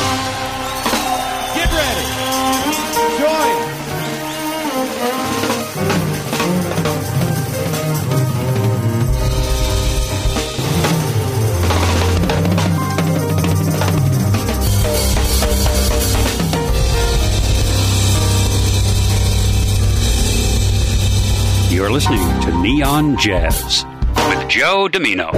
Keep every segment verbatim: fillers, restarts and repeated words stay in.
Get ready. Join. You're listening to Neon Jazz with Joe Domino.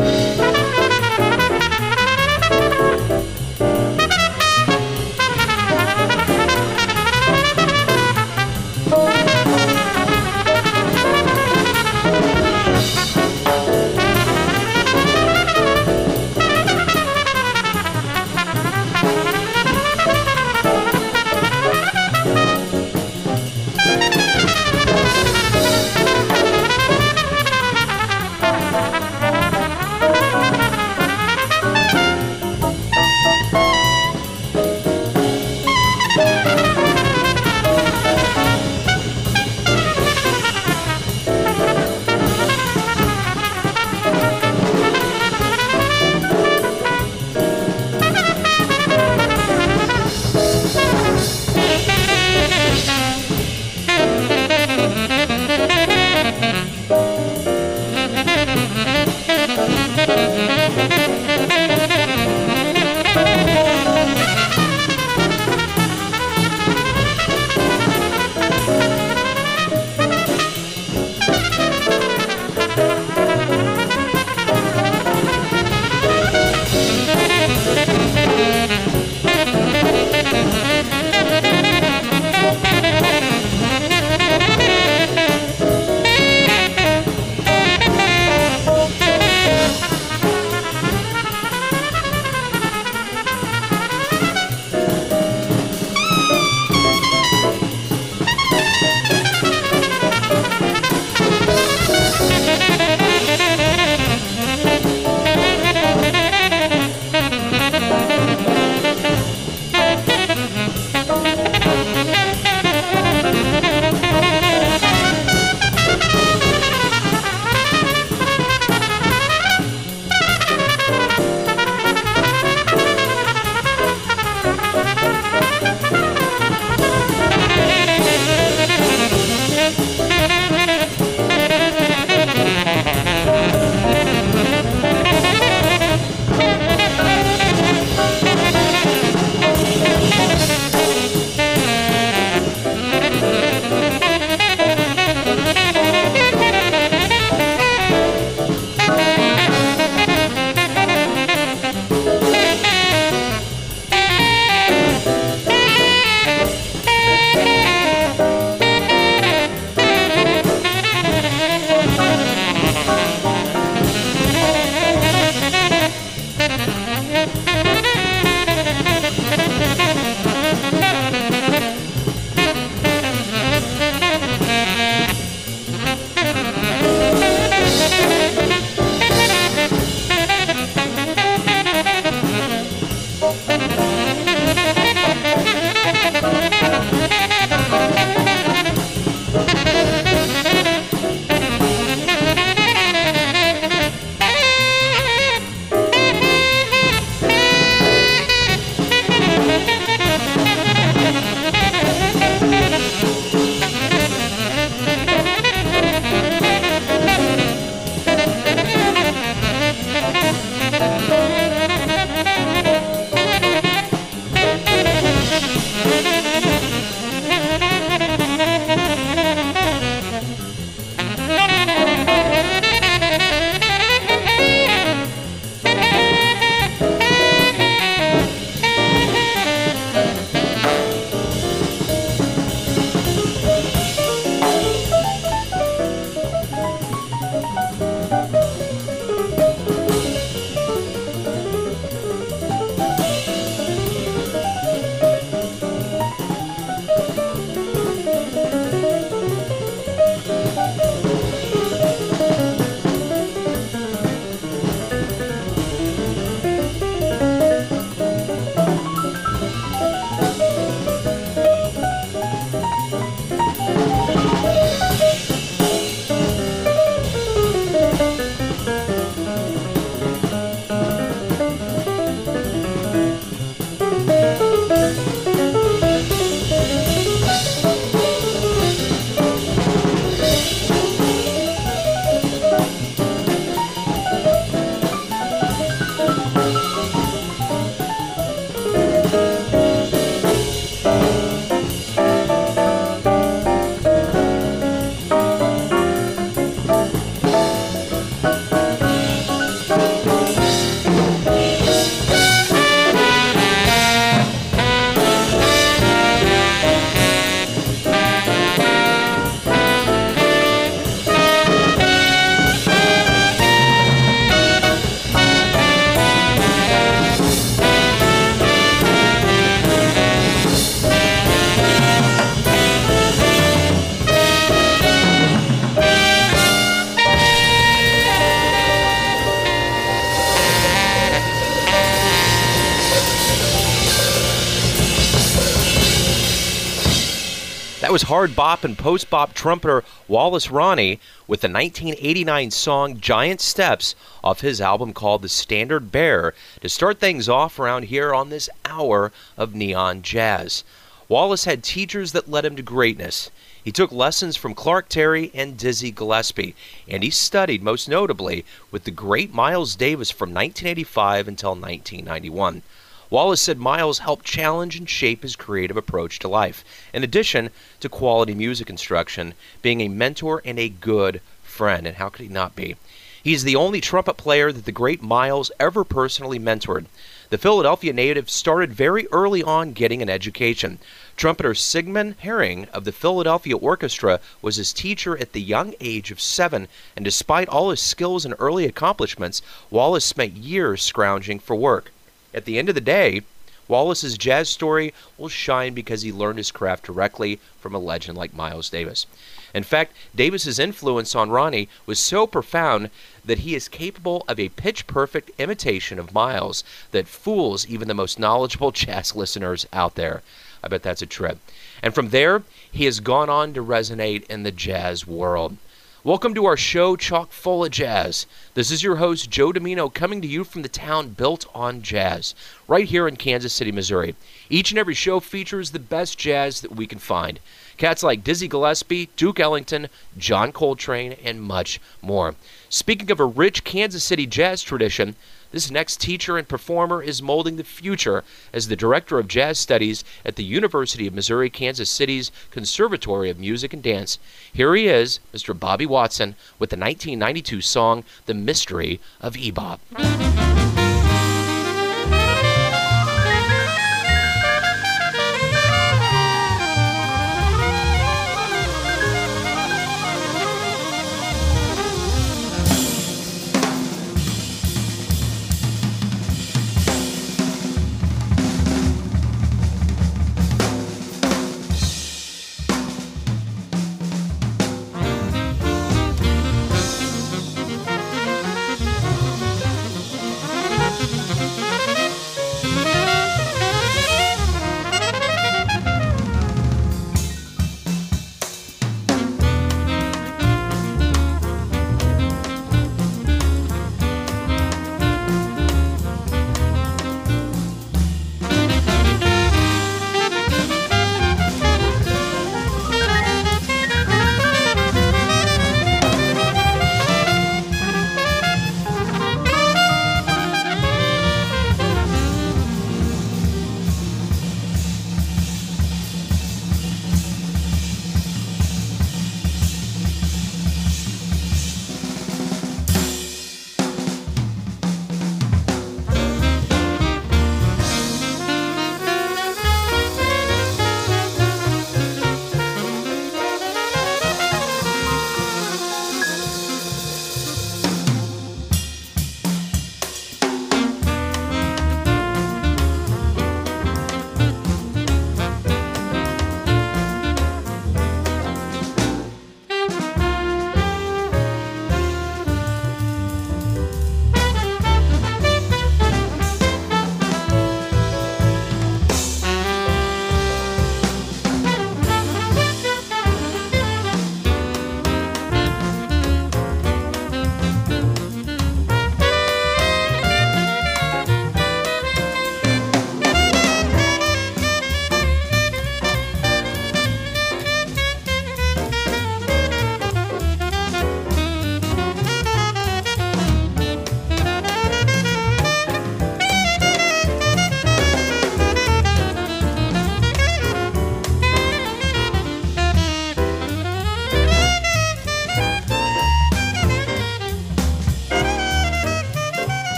That was hard bop and post bop trumpeter Wallace Ronnie with the nineteen eighty-nine song Giant Steps off his album called The Standard Bearer to start things off around here on this hour of Neon Jazz. Wallace had teachers that led him to greatness. He took lessons from Clark Terry and Dizzy Gillespie, and he studied most notably with the great Miles Davis from nineteen eighty-five until nineteen ninety-one. Wallace said Miles helped challenge and shape his creative approach to life, in addition to quality music instruction, being a mentor and a good friend, and how could he not be? He's the only trumpet player that the great Miles ever personally mentored. The Philadelphia native started very early on getting an education. Trumpeter Sigmund Herring of the Philadelphia Orchestra was his teacher at the young age of seven, and despite all his skills and early accomplishments, Wallace spent years scrounging for work. At the end of the day, Wallace's jazz story will shine because he learned his craft directly from a legend like Miles Davis. In fact, Davis's influence on Ronnie was so profound that he is capable of a pitch-perfect imitation of Miles that fools even the most knowledgeable jazz listeners out there. I bet that's a trip. And from there, he has gone on to resonate in the jazz world. Welcome to our show, chock full of jazz. This is your host, Joe Domino, coming to you from the town built on jazz, right here in Kansas City, Missouri. Each and every show features the best jazz that we can find. Cats like Dizzy Gillespie, Duke Ellington, John Coltrane, and much more. Speaking of a rich Kansas City jazz tradition, this next teacher and performer is molding the future as the Director of Jazz Studies at the University of Missouri, Kansas City's Conservatory of Music and Dance. Here he is, Mister Bobby Watson, with the nineteen ninety-two song, The Mystery of Bebop.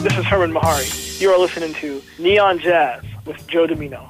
This is Herman Mahari. You are listening to Neon Jazz with Joe Domino.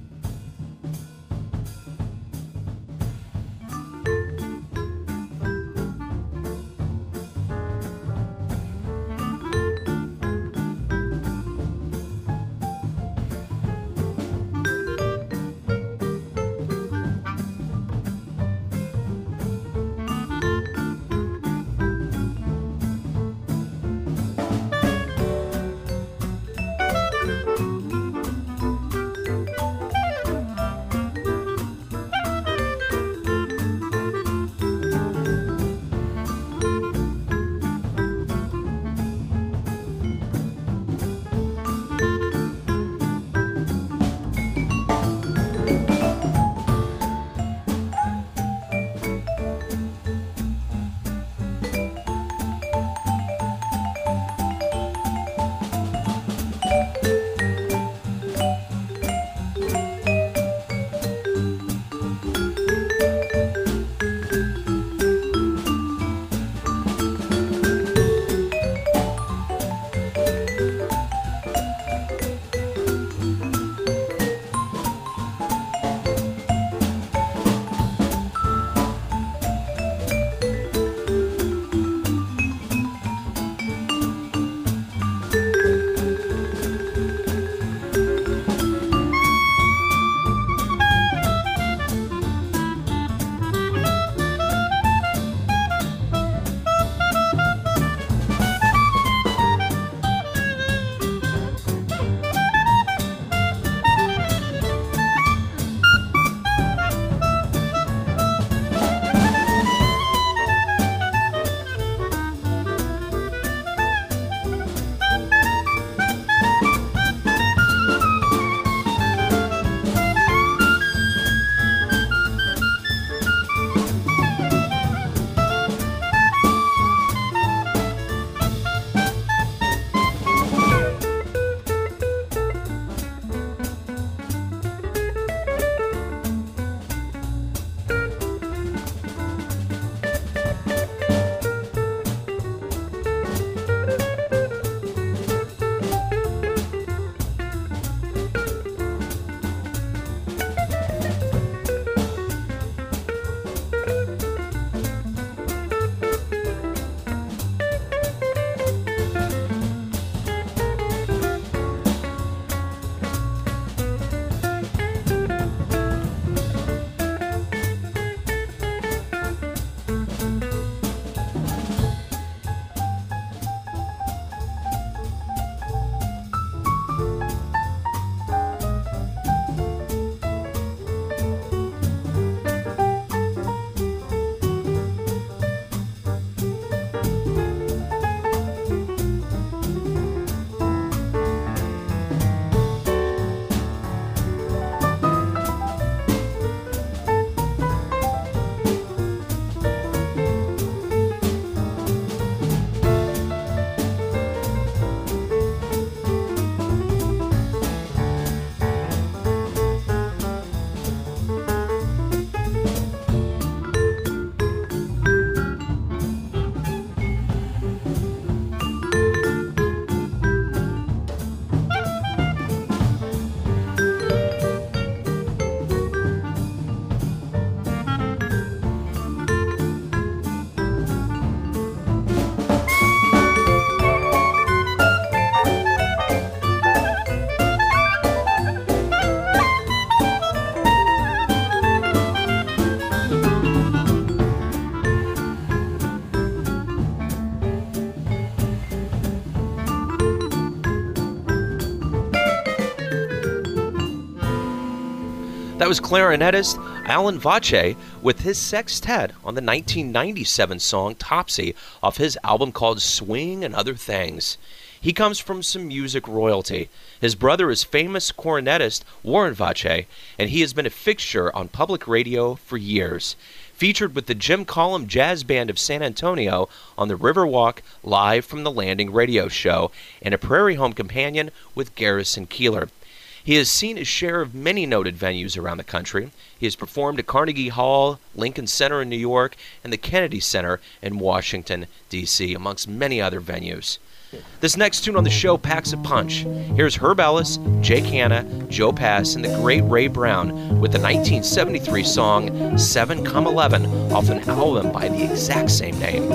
That was clarinetist Alan Vache with his sextet on the nineteen ninety-seven song Topsy off his album called Swing and Other Things. He comes from some music royalty. His brother is famous cornetist Warren Vache, and he has been a fixture on public radio for years. Featured with the Jim Collum Jazz Band of San Antonio on the Riverwalk Live from the Landing radio show, and a Prairie Home companion with Garrison Keillor. He has seen his share of many noted venues around the country. He has performed at Carnegie Hall, Lincoln Center in New York, and the Kennedy Center in Washington, D C, amongst many other venues. This next tune on the show packs a punch. Here's Herb Ellis, Jake Hanna, Joe Pass, and the great Ray Brown with the nineteen seventy-three song seven come eleven off an album by the exact same name.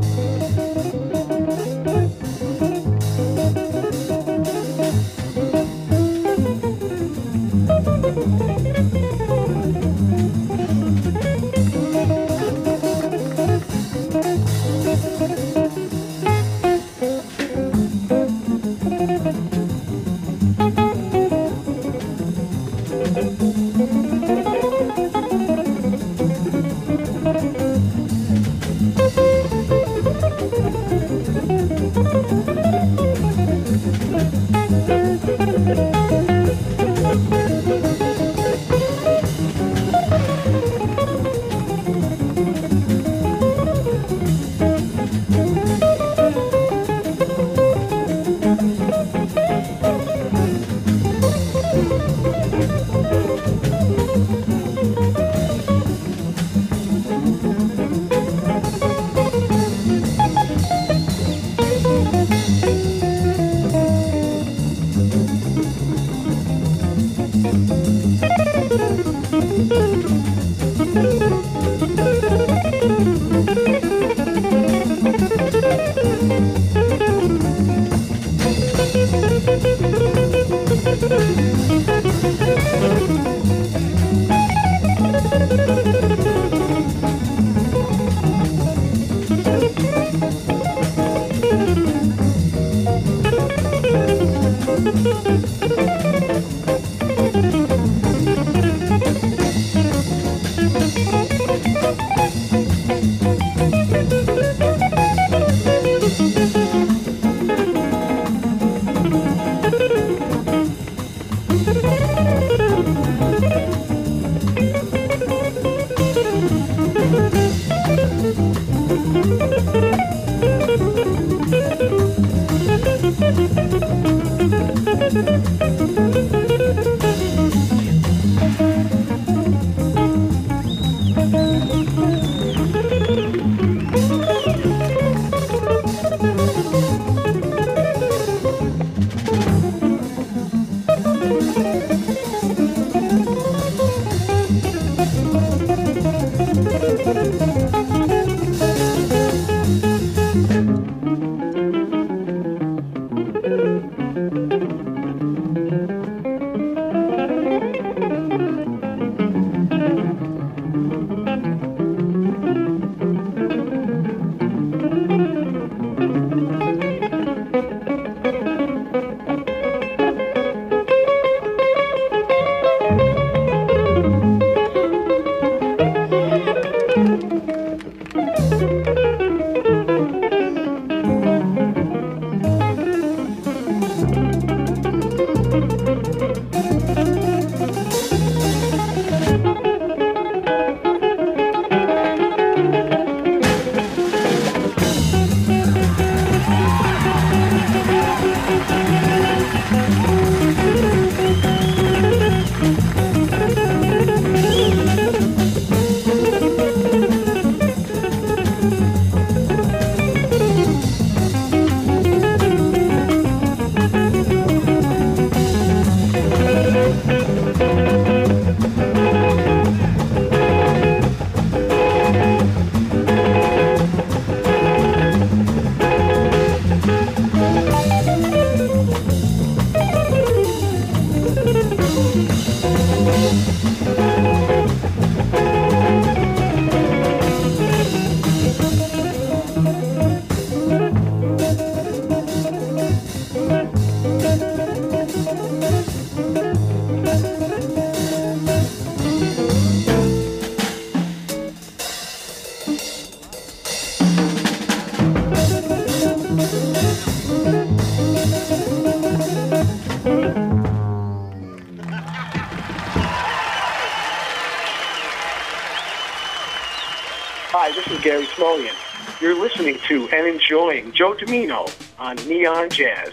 Hi, this is Gary Smolian. You're listening to and enjoying Joe Domino on Neon Jazz.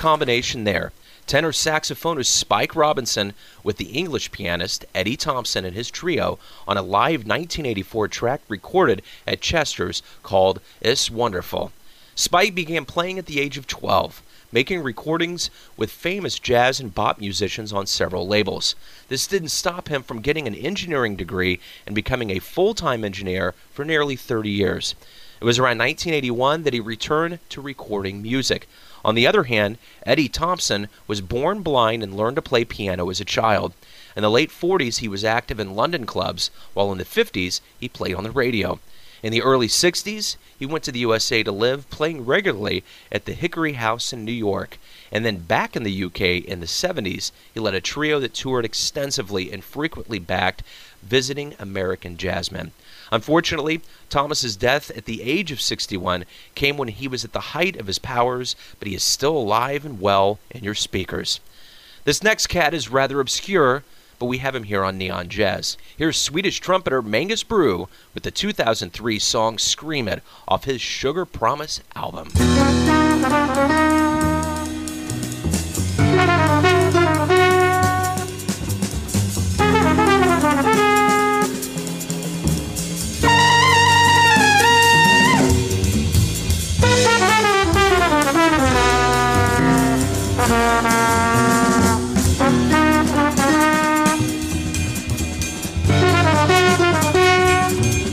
combination there. Tenor saxophonist Spike Robinson with the English pianist Eddie Thompson and his trio on a live nineteen eighty-four track recorded at Chester's called It's Wonderful. Spike began playing at the age of twelve, making recordings with famous jazz and bop musicians on several labels. This didn't stop him from getting an engineering degree and becoming a full-time engineer for nearly thirty years. It was around nineteen eighty-one that he returned to recording music. On the other hand, Eddie Thompson was born blind and learned to play piano as a child. In the late forties, he was active in London clubs, while in the fifties, he played on the radio. In the early sixties, he went to the U S A to live, playing regularly at the Hickory House in New York. And then back in the U K in the seventies, he led a trio that toured extensively and frequently backed visiting American jazzmen. Unfortunately, Thomas's death at the age of sixty-one came when he was at the height of his powers, but he is still alive and well in your speakers. This next cat is rather obscure, but we have him here on Neon Jazz. Here's Swedish trumpeter Mangus Brew with the two thousand three song Scream It off his Sugar Promise album.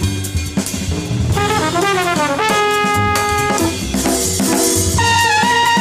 Thank you.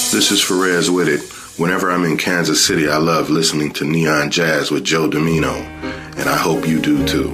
This is Ferez with it. Whenever I'm in Kansas City, I love listening to Neon Jazz with Joe Domino, and I hope you do too.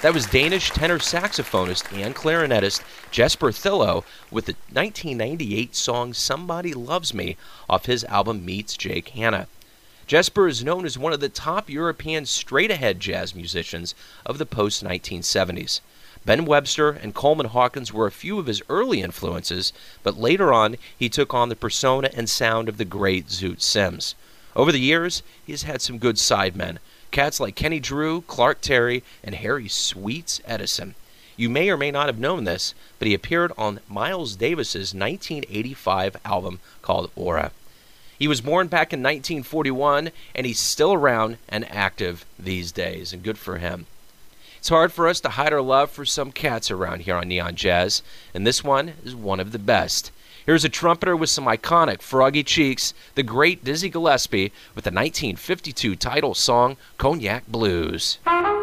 That was Danish tenor saxophonist and clarinetist Jesper Thillo with the nineteen ninety-eight song Somebody Loves Me off his album Meets Jake Hanna. Jesper is known as one of the top European straight-ahead jazz musicians of the post nineteen seventies. Ben Webster and Coleman Hawkins were a few of his early influences, but later on he took on the persona and sound of the great Zoot Sims. Over the years, he has had some good sidemen, cats like Kenny Drew, Clark Terry, and Harry Sweets Edison. You may or may not have known this, but he appeared on Miles Davis's nineteen eighty-five album called Aura. He was born back in nineteen forty-one, and he's still around and active these days, and good for him. It's hard for us to hide our love for some cats around here on Neon Jazz, and this one is one of the best. Here's a trumpeter with some iconic froggy cheeks, the great Dizzy Gillespie, with the nineteen fifty-two title song, Cognac Blues.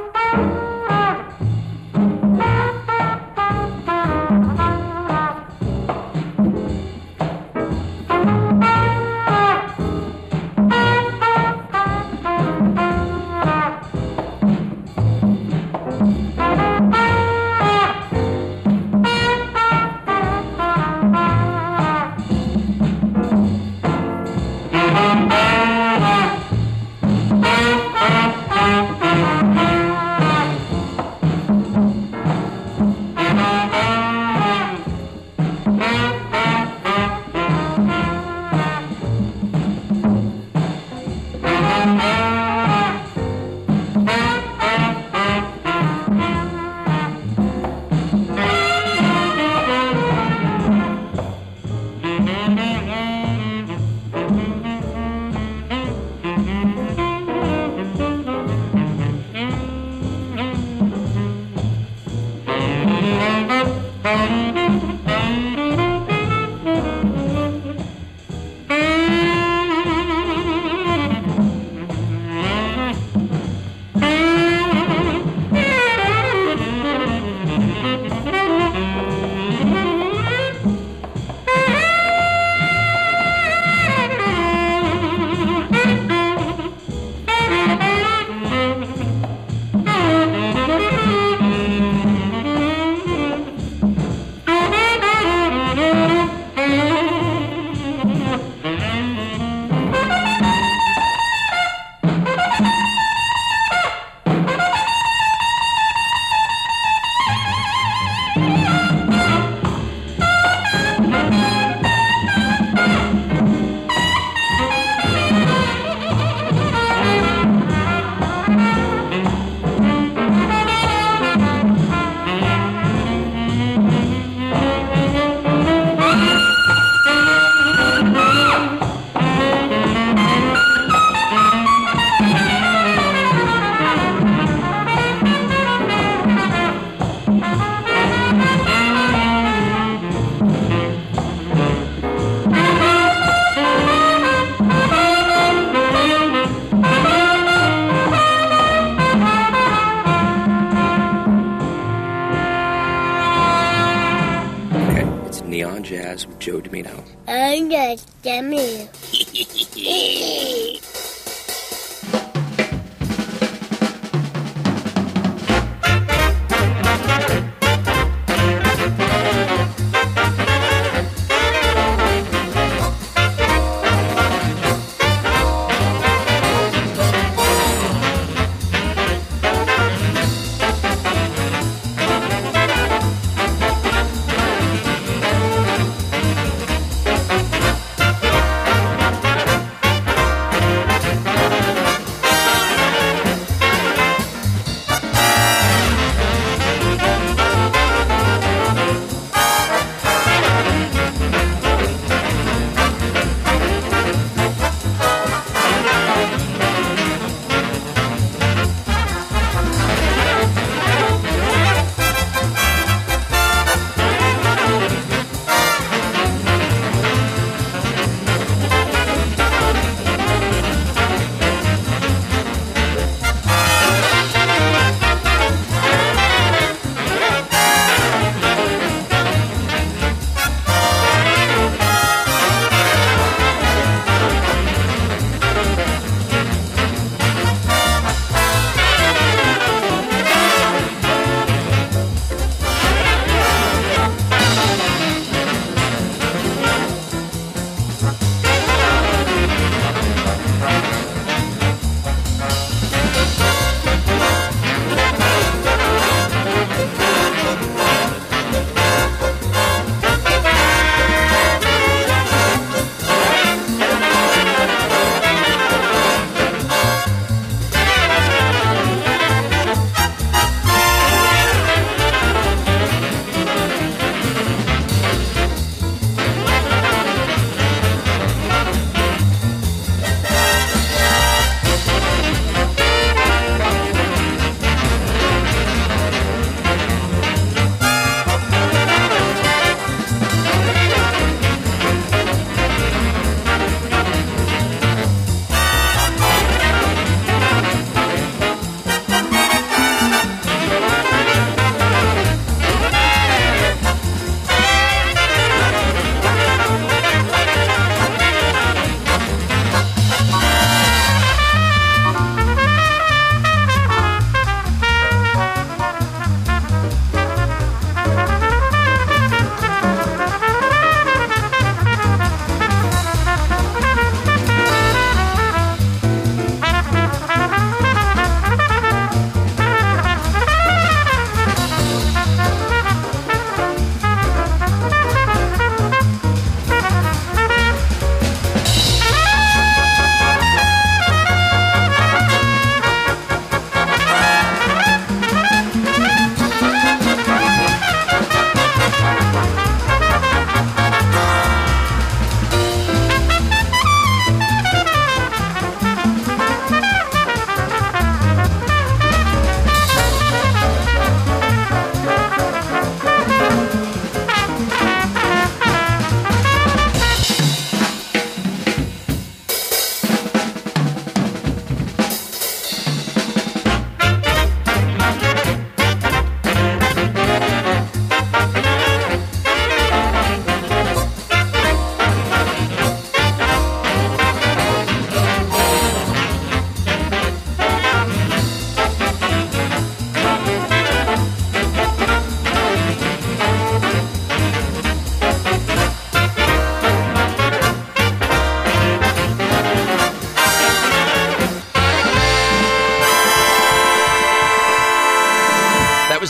Jazz with Joe Domino. I'm just Domino.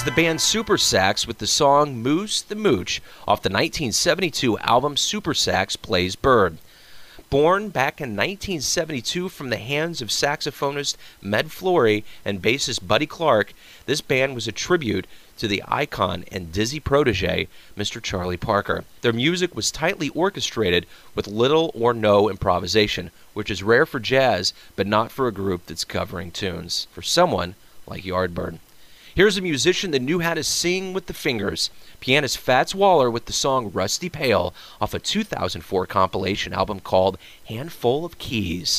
was the band Super Sax with the song Moose the Mooch off the nineteen seventy-two album Super Sax Plays Bird. Born back in nineteen seventy-two from the hands of saxophonist Med Flory and bassist Buddy Clark, this band was a tribute to the icon and dizzy protege, Mister Charlie Parker. Their music was tightly orchestrated with little or no improvisation, which is rare for jazz, but not for a group that's covering tunes, for someone like Yardbird. Here's a musician that knew how to sing with the fingers. Pianist Fats Waller with the song Rusty Pail off a two thousand four compilation album called Handful of Keys.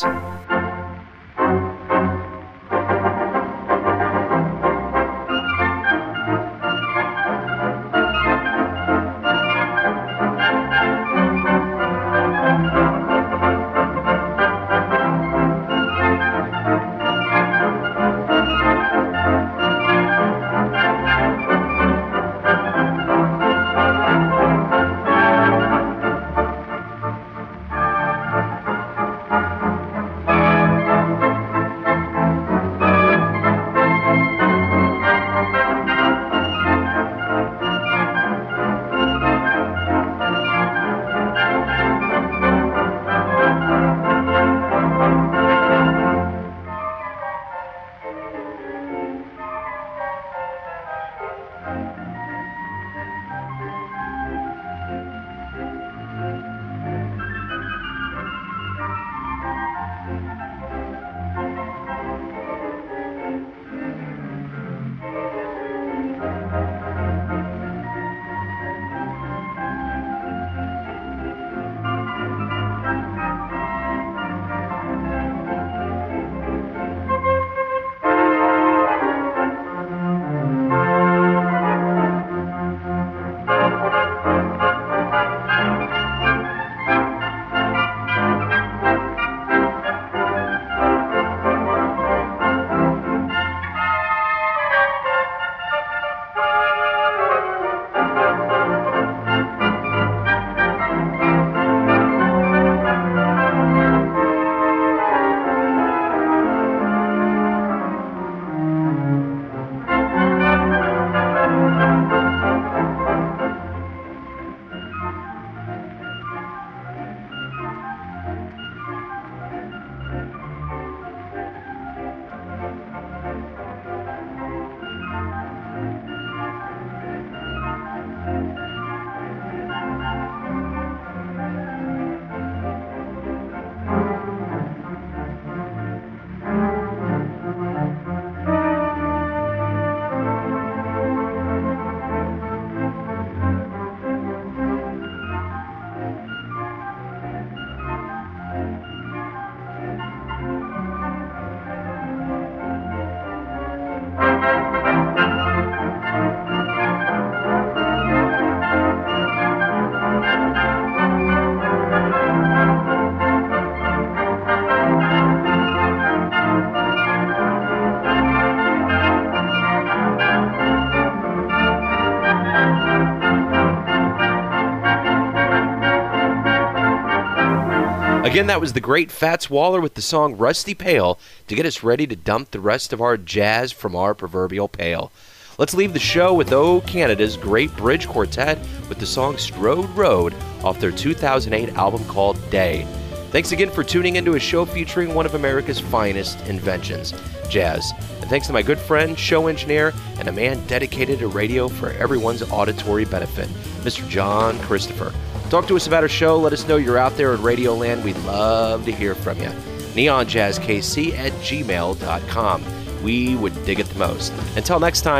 Again, that was the great Fats Waller with the song Rusty Pail to get us ready to dump the rest of our jazz from our proverbial pail. Let's leave the show with O Canada's Great Bridge Quartet with the song Strode Road off their two thousand eight album called Day. Thanks again for tuning into a show featuring one of America's finest inventions, jazz. And thanks to my good friend, show engineer, and a man dedicated to radio for everyone's auditory benefit, Mister John Christopher. Talk to us about our show. Let us know you're out there in Radioland. We'd love to hear from you. neon jazz k c at gmail dot com. We would dig it the most. Until next time,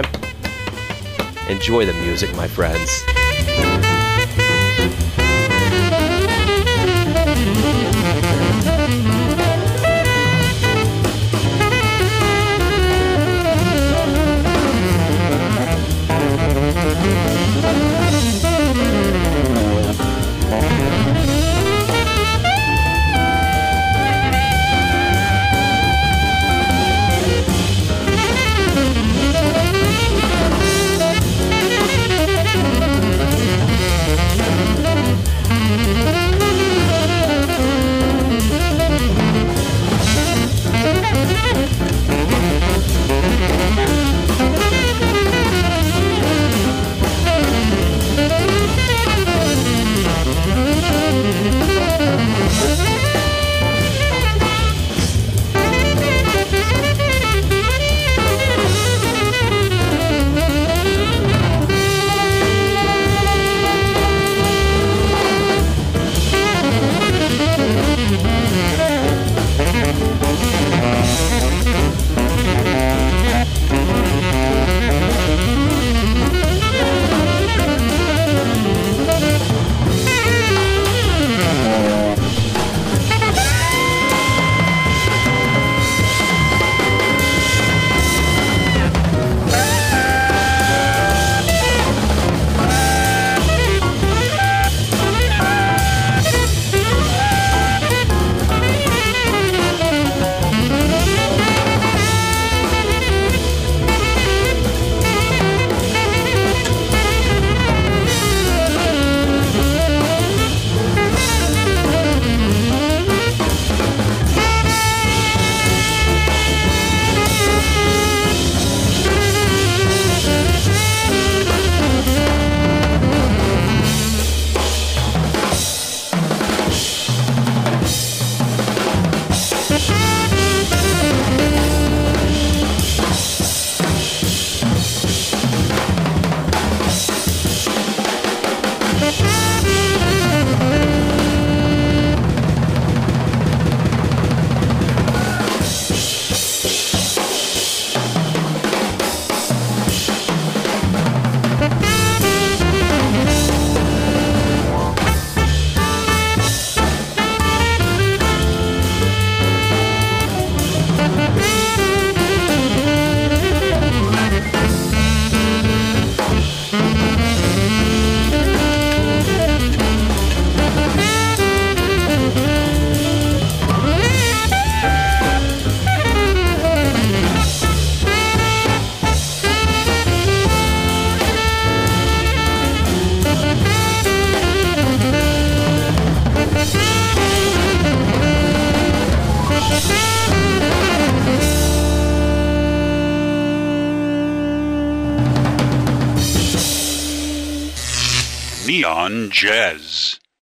enjoy the music, my friends. Neon Jazz.